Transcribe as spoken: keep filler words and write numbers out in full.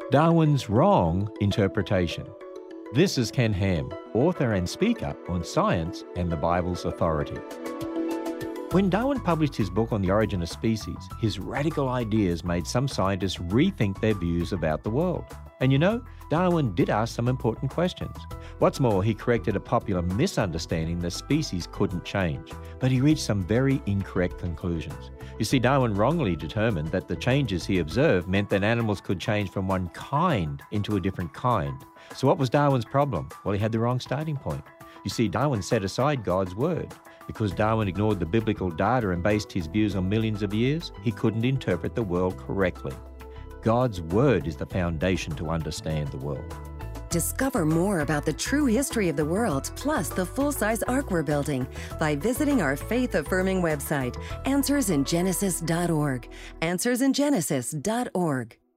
Darwin's wrong interpretation. This is Ken Ham, author and speaker on science and the Bible's authority. When Darwin published his book on the origin of species, his radical ideas made some scientists rethink their views about the world. And you know, Darwin did ask some important questions. What's more, he corrected a popular misunderstanding that species couldn't change, but he reached some very incorrect conclusions. You see, Darwin wrongly determined that the changes he observed meant that animals could change from one kind into a different kind. So what was Darwin's problem? Well, he had the wrong starting point. You see, Darwin set aside God's word. Because Darwin ignored the biblical data and based his views on millions of years, he couldn't interpret the world correctly. God's word is the foundation to understand the world. Discover more about the true history of the world, plus the full-size ark we're building, by visiting our faith-affirming website, answers in genesis dot org. answers in genesis dot org.